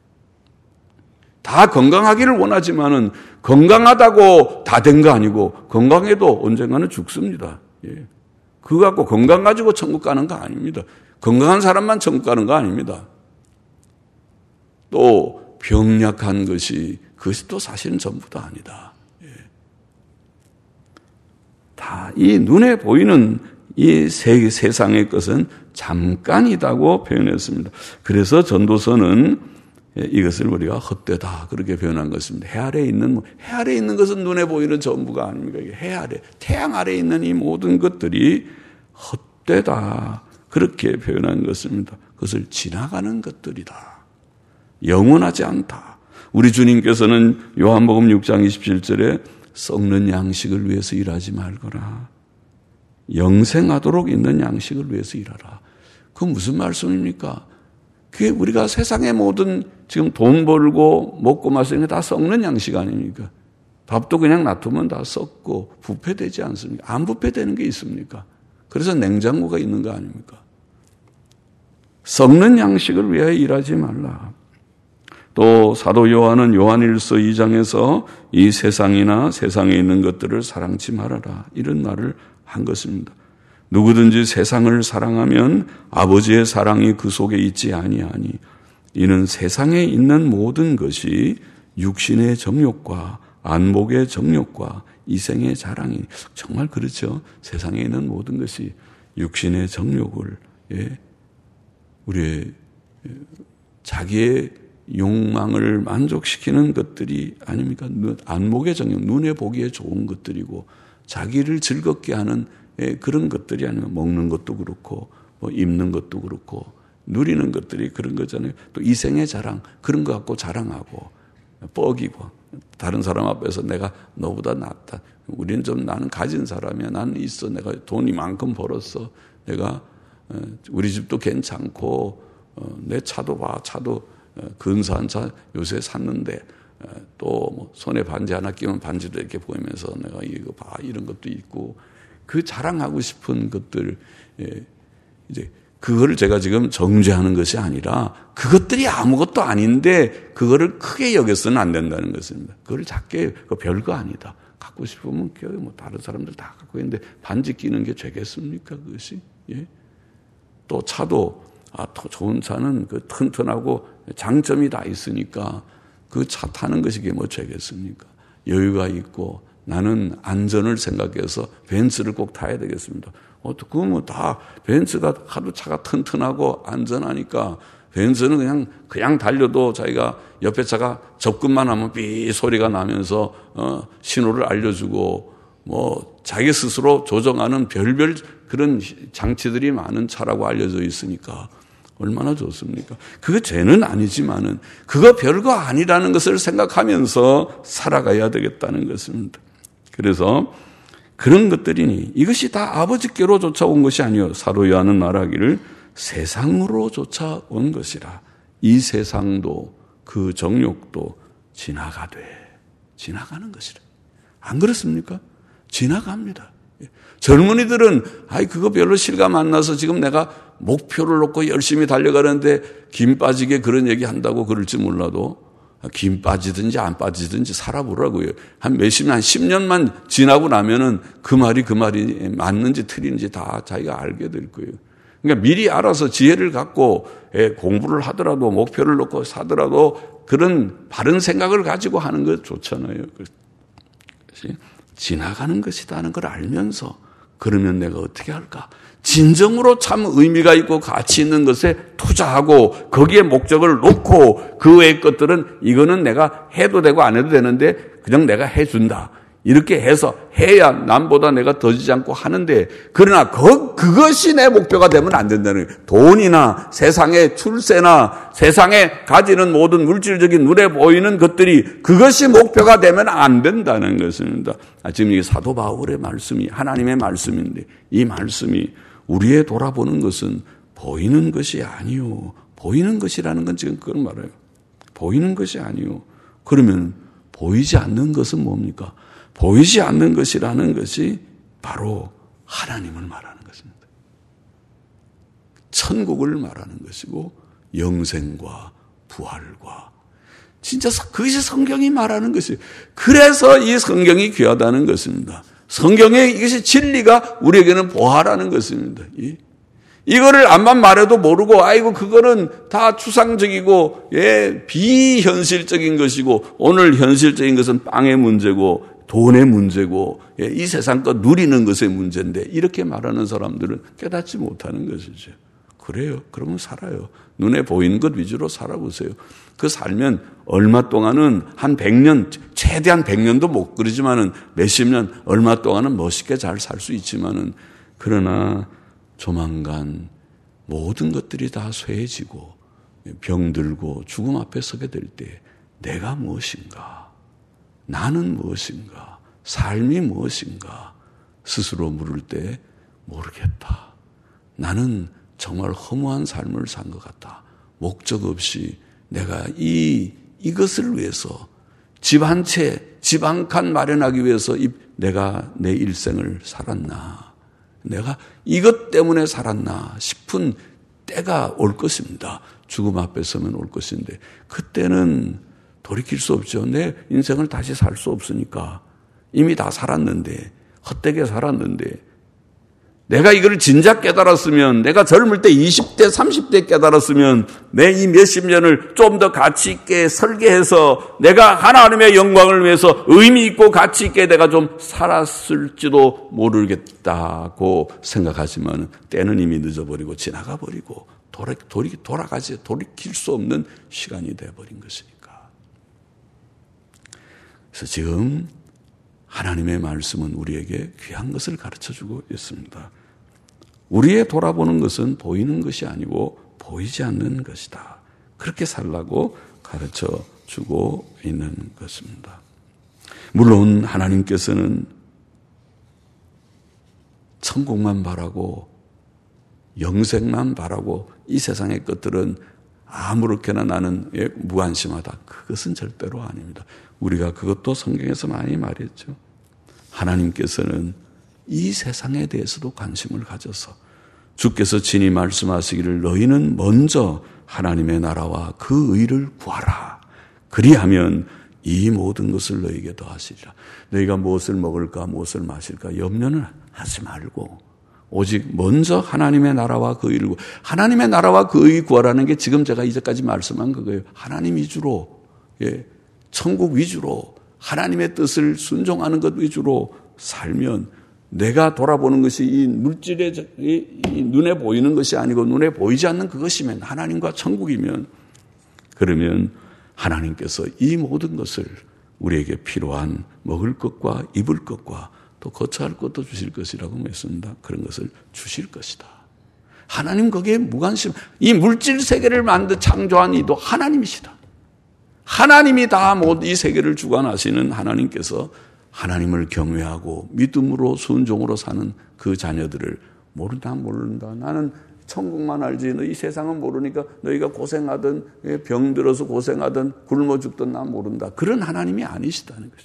다 건강하기를 원하지만은 건강하다고 다 된 거 아니고 건강해도 언젠가는 죽습니다. 예. 그거 갖고 건강 가지고 천국 가는 거 아닙니다. 건강한 사람만 천국 가는 거 아닙니다. 또 병약한 것이 그것이 또 사실은 전부 다 아니다. 예. 다 이 눈에 보이는 이 세, 세상의 것은 잠깐이다고 표현했습니다. 그래서 전도서는 이것을 우리가 헛되다 그렇게 표현한 것입니다. 해 아래에 있는 해 아래에 있는 것은 눈에 보이는 전부가 아닙니까? 해 아래 태양 아래에 있는 이 모든 것들이 헛되다 그렇게 표현한 것입니다. 그것을 지나가는 것들이다. 영원하지 않다. 우리 주님께서는 요한복음 육 장 이십칠 절에 썩는 양식을 위해서 일하지 말거라. 영생하도록 있는 양식을 위해서 일하라. 그건 무슨 말씀입니까? 그게 우리가 세상의 모든 지금 돈 벌고 먹고 마시는 게 다 썩는 양식 아닙니까? 밥도 그냥 놔두면 다 썩고 부패되지 않습니까? 안 부패되는 게 있습니까? 그래서 냉장고가 있는 거 아닙니까? 썩는 양식을 위하여 일하지 말라. 또 사도 요한은 요한일서 이 장에서 이 세상이나 세상에 있는 것들을 사랑치 말아라. 이런 말을 한 것입니다. 누구든지 세상을 사랑하면 아버지의 사랑이 그 속에 있지 아니하니 이는 세상에 있는 모든 것이 육신의 정욕과 안목의 정욕과 이생의 자랑이 정말 그렇죠. 세상에 있는 모든 것이 육신의 정욕을 예, 우리의 자기의 욕망을 만족시키는 것들이 아닙니까? 안목의 정욕, 눈에 보기에 좋은 것들이고 자기를 즐겁게 하는 예, 그런 것들이 아니면 먹는 것도 그렇고 뭐 입는 것도 그렇고 누리는 것들이 그런 거잖아요. 또 이생의 자랑 그런 거 갖고 자랑하고 뻐기고 다른 사람 앞에서 내가 너보다 낫다. 우리는 좀 나는 가진 사람이야. 나는 있어. 내가 돈이 만큼 벌었어. 내가 우리 집도 괜찮고 내 차도 봐. 차도 근사한 차 요새 샀는데 또 뭐 손에 반지 하나 끼면 반지도 이렇게 보이면서 내가 이거 봐. 이런 것도 있고 그 자랑하고 싶은 것들 이제 그거를 제가 지금 정죄하는 것이 아니라 그것들이 아무것도 아닌데 그거를 크게 여겨서는 안 된다는 것입니다. 그걸 작게 그거 별거 아니다. 갖고 싶으면 뭐 다른 사람들 다 갖고 있는데 반지 끼는 게 죄겠습니까? 그것이 예? 또 차도 아, 더 좋은 차는 그 튼튼하고 장점이 다 있으니까 그 차 타는 것이 그게 뭐 죄겠습니까? 여유가 있고 나는 안전을 생각해서 벤츠를 꼭 타야 되겠습니다. 어, 그거 뭐 다 벤츠가 하도 차가 튼튼하고 안전하니까 벤츠는 그냥 그냥 달려도 자기가 옆에 차가 접근만 하면 삐 소리가 나면서 어, 신호를 알려주고 뭐 자기 스스로 조정하는 별별 그런 장치들이 많은 차라고 알려져 있으니까 얼마나 좋습니까? 그거 죄는 아니지만은 그거 별거 아니라는 것을 생각하면서 살아가야 되겠다는 것입니다. 그래서 그런 것들이니 이것이 다 아버지께로 쫓아온 것이 아니요 사도 요한은 말하기를 세상으로 쫓아온 것이라. 이 세상도 그 정욕도 지나가되 지나가는 것이라. 안 그렇습니까? 지나갑니다. 젊은이들은 아이 그거 별로 실감 안 나서 지금 내가 목표를 놓고 열심히 달려가는데 김 빠지게 그런 얘기 한다고 그럴지 몰라도 김 빠지든지 안 빠지든지 살아보라고요. 한 몇십 년, 한 십 년만 지나고 나면은 그 말이 그 말이 맞는지 틀린지 다 자기가 알게 될 거예요. 그러니까 미리 알아서 지혜를 갖고 공부를 하더라도 목표를 놓고 사더라도 그런 바른 생각을 가지고 하는 것 좋잖아요. 지나가는 것이다 하는 걸 알면서 그러면 내가 어떻게 할까? 진정으로 참 의미가 있고 가치 있는 것에 투자하고 거기에 목적을 놓고 그 외의 것들은 이거는 내가 해도 되고 안 해도 되는데 그냥 내가 해준다. 이렇게 해서 해야 남보다 내가 더지지 않고 하는데 그러나 그, 그것이 내 목표가 되면 안 된다는 거예요. 돈이나 세상의 출세나 세상에 가지는 모든 물질적인 눈에 보이는 것들이 그것이 목표가 되면 안 된다는 것입니다. 지금 이게 사도 바울의 말씀이 하나님의 말씀인데 이 말씀이 우리의 돌아보는 것은 보이는 것이 아니요. 보이는 것이라는 건 지금 그걸 말해요. 보이는 것이 아니요. 그러면 보이지 않는 것은 뭡니까? 보이지 않는 것이라는 것이 바로 하나님을 말하는 것입니다. 천국을 말하는 것이고 영생과 부활과 진짜 그것이 성경이 말하는 것이에요. 그래서 이 성경이 귀하다는 것입니다. 성경의 이것이 진리가 우리에게는 보하라는 것입니다. 이거를 암만 말해도 모르고 아이고 그거는 다 추상적이고 예, 비현실적인 것이고 오늘 현실적인 것은 빵의 문제고 돈의 문제고 예, 이 세상 것 누리는 것의 문제인데 이렇게 말하는 사람들은 깨닫지 못하는 것이죠. 그래요. 그러면 살아요. 눈에 보이는 것 위주로 살아보세요. 그 살면 얼마 동안은 한 백 년, 최대한 백 년도 못 그러지만은 몇십 년, 얼마 동안은 멋있게 잘 살 수 있지만은 그러나 조만간 모든 것들이 다 쇠해지고 병들고 죽음 앞에 서게 될 때 내가 무엇인가? 나는 무엇인가? 삶이 무엇인가? 스스로 물을 때 모르겠다. 나는 정말 허무한 삶을 산 것 같다. 목적 없이 내가 이, 이것을 위해서 집 한 채, 집 한 칸 마련하기 위해서 내가 내 일생을 살았나. 내가 이것 때문에 살았나 싶은 때가 올 것입니다. 죽음 앞에 서면 올 것인데 그때는 돌이킬 수 없죠. 내 인생을 다시 살 수 없으니까 이미 다 살았는데 헛되게 살았는데 내가 이걸 진작 깨달았으면 내가 젊을 때 이십 대 삼십 대 깨달았으면 내 이 몇십 년을 좀 더 가치 있게 설계해서 내가 하나님의 영광을 위해서 의미 있고 가치 있게 내가 좀 살았을지도 모르겠다고 생각하지만 때는 이미 늦어버리고 지나가버리고 돌아, 돌이, 돌아가지 돌이킬 수 없는 시간이 되어버린 것이니까. 그래서 지금 하나님의 말씀은 우리에게 귀한 것을 가르쳐주고 있습니다. 우리의 돌아보는 것은 보이는 것이 아니고 보이지 않는 것이다. 그렇게 살라고 가르쳐주고 있는 것입니다. 물론 하나님께서는 천국만 바라고 영생만 바라고 이 세상의 것들은 아무렇게나 나는 무관심하다. 그것은 절대로 아닙니다. 우리가 그것도 성경에서 많이 말했죠. 하나님께서는 이 세상에 대해서도 관심을 가져서 주께서 친히 말씀하시기를 너희는 먼저 하나님의 나라와 그 의를 구하라. 그리하면 이 모든 것을 너희에게 더하시리라. 너희가 무엇을 먹을까 무엇을 마실까 염려는 하지 말고 오직 먼저 하나님의 나라와 그 의를 구하라. 하나님의 나라와 그 의 구하라는 게 지금 제가 이제까지 말씀한 그거예요. 하나님 위주로 예. 천국 위주로 하나님의 뜻을 순종하는 것 위주로 살면 내가 돌아보는 것이 이 물질의 이 눈에 보이는 것이 아니고 눈에 보이지 않는 그것이면 하나님과 천국이면 그러면 하나님께서 이 모든 것을 우리에게 필요한 먹을 것과 입을 것과 또 거처할 것도 주실 것이라고 믿습니다. 그런 것을 주실 것이다. 하나님 거기에 무관심. 이 물질 세계를 만든 창조한 이도 하나님이시다. 하나님이 다 모든 이 세계를 주관하시는 하나님께서 하나님을 경외하고 믿음으로 순종으로 사는 그 자녀들을 모른다 모른다. 나는 천국만 알지 너희 세상은 모르니까 너희가 고생하든 병들어서 고생하든 굶어 죽든 난 모른다. 그런 하나님이 아니시다는 것입니다.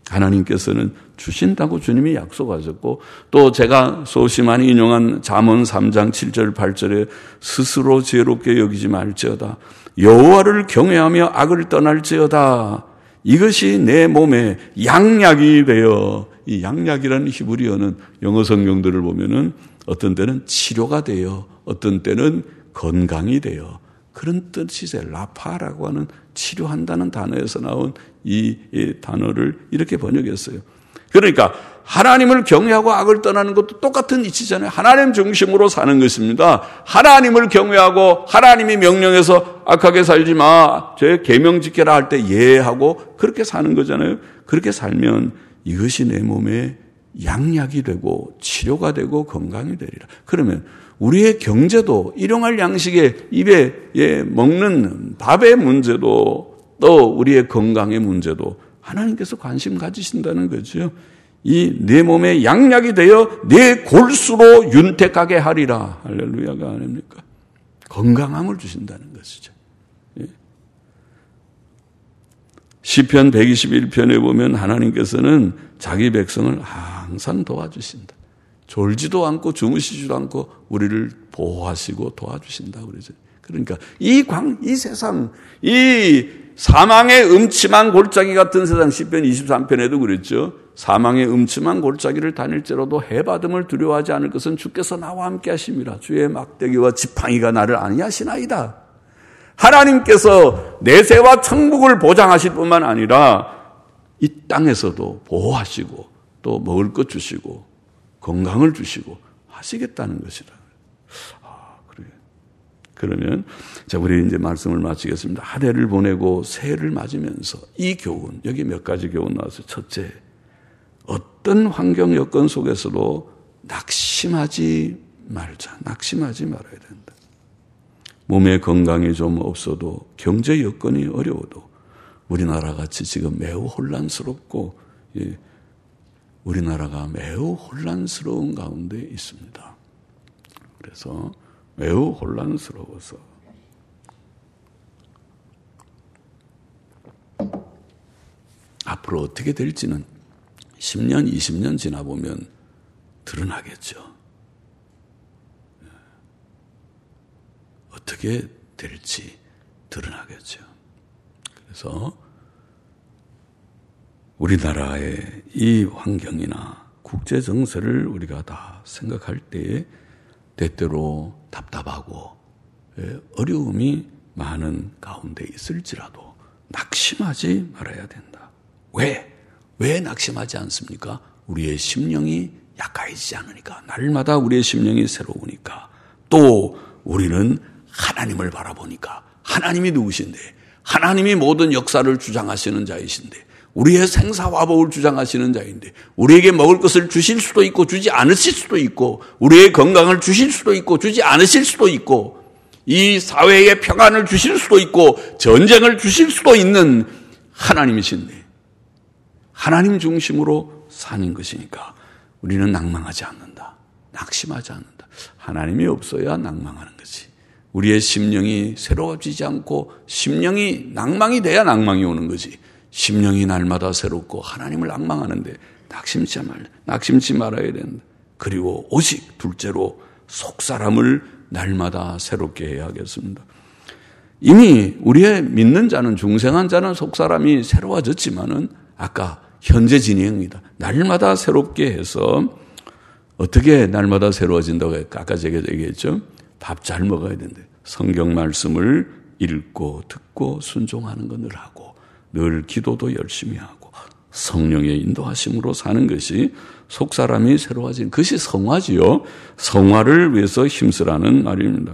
하나님께서는 주신다고 주님이 약속하셨고, 또 제가 수없이 많이 인용한 잠언 삼 장 칠 절 팔 절에 스스로 지혜롭게 여기지 말지어다. 여호와를 경외하며 악을 떠날지어다. 이것이 내 몸에 양약이 되어, 이 양약이라는 히브리어는 영어 성경들을 보면은 어떤 때는 치료가 되어, 어떤 때는 건강이 되어, 그런 뜻이죠. 라파라고 하는 치료한다는 단어에서 나온 이, 이 단어를 이렇게 번역했어요. 그러니까 하나님을 경외하고 악을 떠나는 것도 똑같은 이치잖아요. 하나님 중심으로 사는 것입니다. 하나님을 경외하고 하나님이 명령해서 악하게 살지 마, 제 계명 지켜라 할 때 예하고 그렇게 사는 거잖아요. 그렇게 살면 이것이 내 몸에 양약이 되고 치료가 되고 건강이 되리라. 그러면 우리의 경제도 일용할 양식에 입에 예, 먹는 밥의 문제도 또 우리의 건강의 문제도 하나님께서 관심 가지신다는 거죠. 이 내 몸에 양약이 되어 내 골수로 윤택하게 하리라. 할렐루야가 아닙니까? 건강함을 주신다는 것이죠. 예. 시편 백이십일 편에 보면 하나님께서는 자기 백성을 항상 도와주신다. 졸지도 않고 주무시지도 않고 우리를 보호하시고 도와주신다 그러죠. 그러니까 이 광, 이 세상, 이 사망의 음침한 골짜기 같은 세상, 시편 이십삼 편에도 그랬죠. 사망의 음침한 골짜기를 다닐지라도 해받음을 두려워하지 않을 것은 주께서 나와 함께 하심이라. 주의 막대기와 지팡이가 나를 안위하시나이다. 하나님께서 내세와 천국을 보장하실 뿐만 아니라 이 땅에서도 보호하시고 또 먹을 것 주시고 건강을 주시고 하시겠다는 것이라. 아, 그래. 그러면 자, 우리 이제 말씀을 마치겠습니다. 한 해를 보내고 새해를 맞으면서 이 교훈, 여기 몇 가지 교훈 나왔어요. 첫째, 어떤 환경 여건 속에서도 낙심하지 말자. 낙심하지 말아야 된다. 몸의 건강이 좀 없어도 경제 여건이 어려워도 우리나라 같이 지금 매우 혼란스럽고 예, 우리나라가 매우 혼란스러운 가운데 있습니다. 그래서 매우 혼란스러워서 앞으로 어떻게 될지는 십 년, 이십 년 지나보면 드러나겠죠. 어떻게 될지 드러나겠죠. 그래서 우리나라의 이 환경이나 국제 정세를 우리가 다 생각할 때에 때때로 답답하고 어려움이 많은 가운데 있을지라도 낙심하지 말아야 된다. 왜? 왜 낙심하지 않습니까? 우리의 심령이 약해지지 않으니까. 날마다 우리의 심령이 새로우니까. 또 우리는 하나님을 바라보니까. 하나님이 누구신데? 하나님이 모든 역사를 주장하시는 자이신데, 우리의 생사화복을 주장하시는 자인데, 우리에게 먹을 것을 주실 수도 있고 주지 않으실 수도 있고, 우리의 건강을 주실 수도 있고 주지 않으실 수도 있고, 이 사회에 평안을 주실 수도 있고 전쟁을 주실 수도 있는 하나님이신데, 하나님 중심으로 사는 것이니까 우리는 낭망하지 않는다. 낙심하지 않는다. 하나님이 없어야 낭망하는 거지. 우리의 심령이 새로워지지 않고 심령이 낭망이 돼야 낭망이 오는 거지. 심령이 날마다 새롭고 하나님을 낭망하는데 낙심치 말, 낙심치 말아야 된다. 그리고 오직 둘째로 속사람을 날마다 새롭게 해야 하겠습니다. 이미 우리의 믿는 자는, 중생한 자는 속사람이 새로워졌지만은 아까 현재 진행입니다. 날마다 새롭게 해서 어떻게 날마다 새로워진다고 할까? 아까 제가 얘기했죠. 밥 잘 먹어야 된대. 성경 말씀을 읽고 듣고 순종하는 거 늘 하고, 늘 기도도 열심히 하고 성령의 인도하심으로 사는 것이 속사람이 새로워진 것이 성화지요. 성화를 위해서 힘쓰라는 말입니다.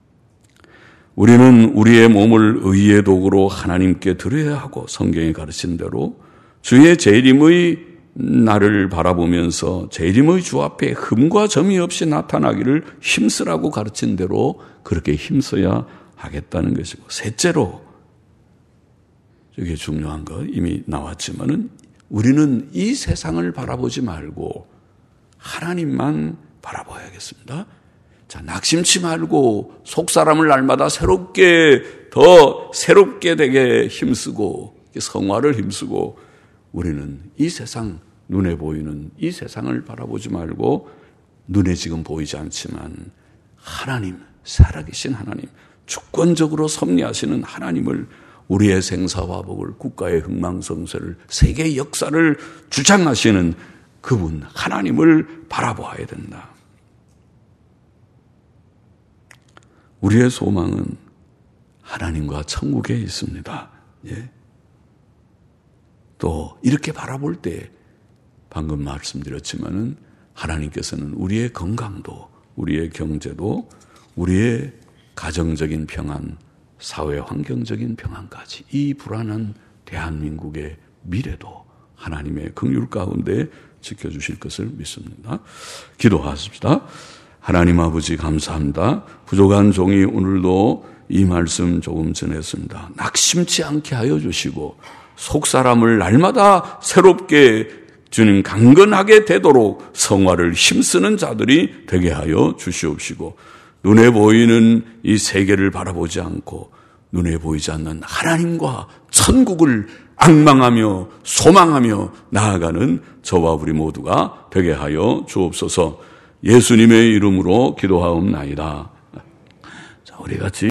우리는 우리의 몸을 의의 도구로 하나님께 드려야 하고, 성경이 가르친 대로 주의 재림의 나를 바라보면서 재림의 주 앞에 흠과 점이 없이 나타나기를 힘쓰라고 가르친 대로 그렇게 힘써야 하겠다는 것이고, 셋째로, 이게 중요한 거 이미 나왔지만은 우리는 이 세상을 바라보지 말고 하나님만 바라봐야겠습니다. 자, 낙심치 말고 속사람을 날마다 새롭게, 더 새롭게 되게 힘쓰고, 성화를 힘쓰고, 우리는 이 세상, 눈에 보이는 이 세상을 바라보지 말고 눈에 지금 보이지 않지만 하나님, 살아계신 하나님, 주권적으로 섭리하시는 하나님을, 우리의 생사화복을, 국가의 흥망성쇠를, 세계의 역사를 주장하시는 그분 하나님을 바라보아야 된다. 우리의 소망은 하나님과 천국에 있습니다. 예. 또 이렇게 바라볼 때 방금 말씀드렸지만은 하나님께서는 우리의 건강도, 우리의 경제도, 우리의 가정적인 평안, 사회 환경적인 평안까지, 이 불안한 대한민국의 미래도 하나님의 긍휼 가운데 지켜주실 것을 믿습니다. 기도하십시다. 하나님 아버지 감사합니다. 부족한 종이 오늘도 이 말씀 조금 전했습니다. 낙심치 않게 하여 주시고 속사람을 날마다 새롭게 주님 강건하게 되도록 성화를 힘쓰는 자들이 되게 하여 주시옵시고, 눈에 보이는 이 세계를 바라보지 않고 눈에 보이지 않는 하나님과 천국을 앙망하며 소망하며 나아가는 저와 우리 모두가 되게 하여 주옵소서. 예수님의 이름으로 기도하옵나이다. 자, 우리 같이